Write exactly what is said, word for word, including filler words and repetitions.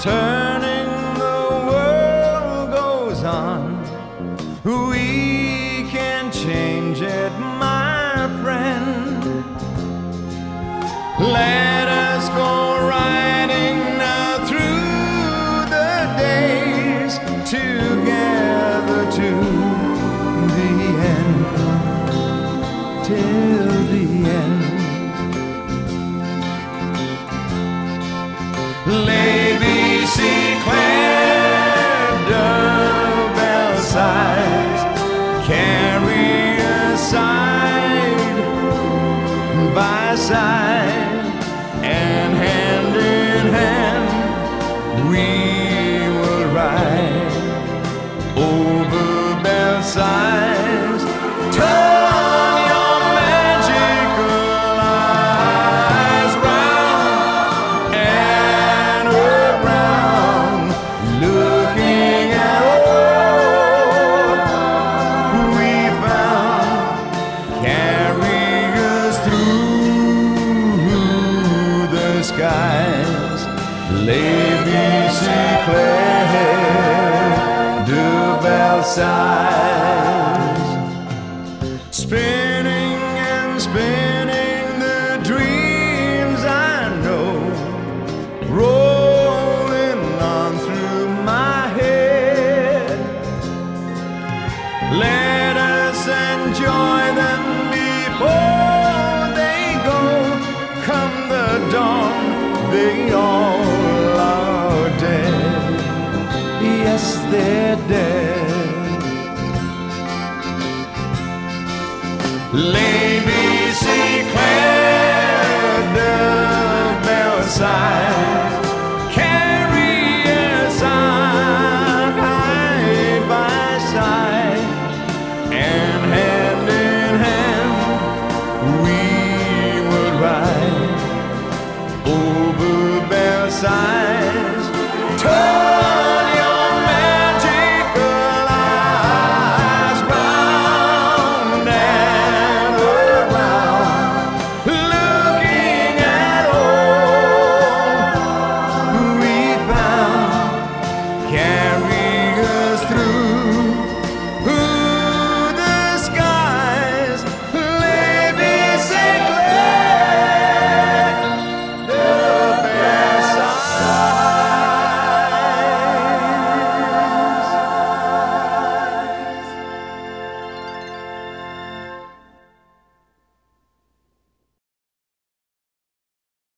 turning the world goes on. We can change it, my friend. Let us go riding now through the days together to the end, till the end. Lady Claire de Belsize, carry us side by side, and hand in hand we will ride over Belsize. Turn your magical eyes round and around, looking at all we found. Carry us through the skies, Lady Claire de Belsize. Spinning and spinning the dreams I know, rolling on through my head. Let us enjoy them before they go. Come the dawn, they all are dead. Yes, they're dead.